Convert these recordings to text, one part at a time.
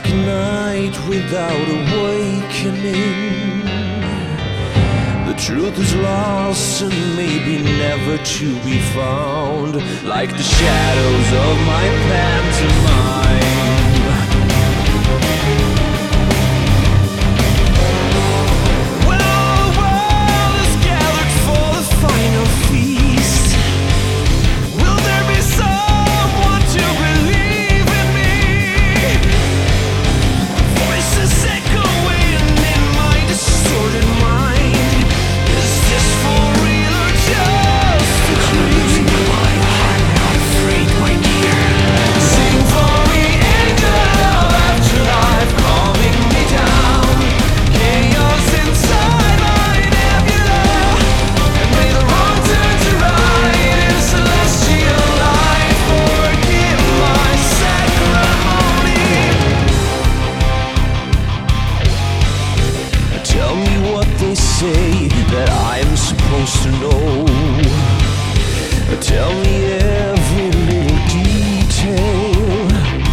like a night without awakening. The truth is lost and maybe never to be found, like the shadows of my pantomime. When all the world is gathered for the final feast, will there be someone to believe in me? Voices echoing in my distorted mind. Is this for real or just a dream? I'm not afraid, my dear. Sing for me, angel of afterlife, calming me down. Chaos inside my nebula, and may the wrong turn to right in celestial light. Forgive my sacrimony. Tell me what they say that I'm supposed to know. Tell me every little detail.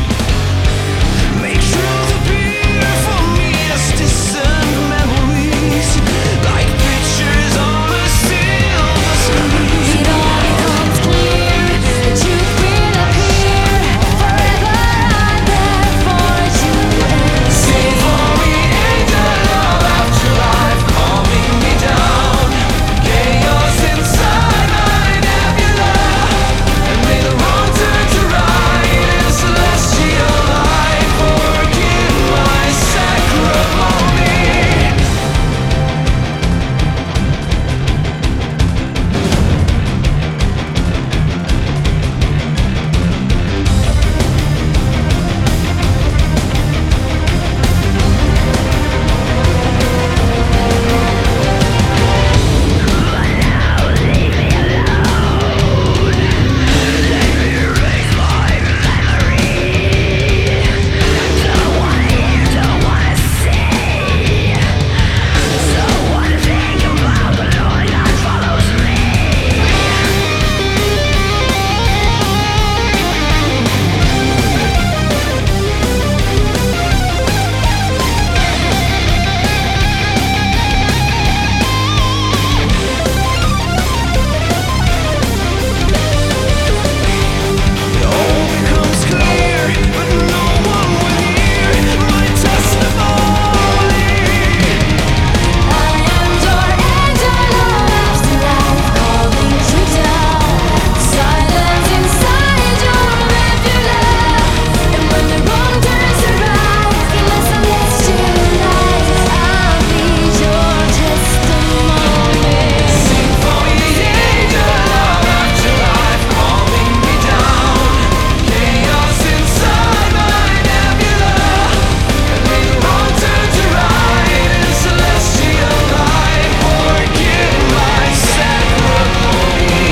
Make truth appear for me as distant memories, like pictures on a silver screen. It all becomes clear that you will appear forever. I'm there for you. Sing for me, angel of afterlife, calming me down. Chaos inside my nebula, and may the wrong turn to right in celestial light. Forgive my sacrimony. It all becomes clear, but no one will hear my testimony. I am your angel of afterlife, calling you down. Silence inside your nebula, and when the wrong turns to right in the celestial light, I'll be your testimony. Sing for me, angel of afterlife, calming me down. Chaos inside my nebula, and may the wrong turn to right in celestial light. Forgive my sacrimony.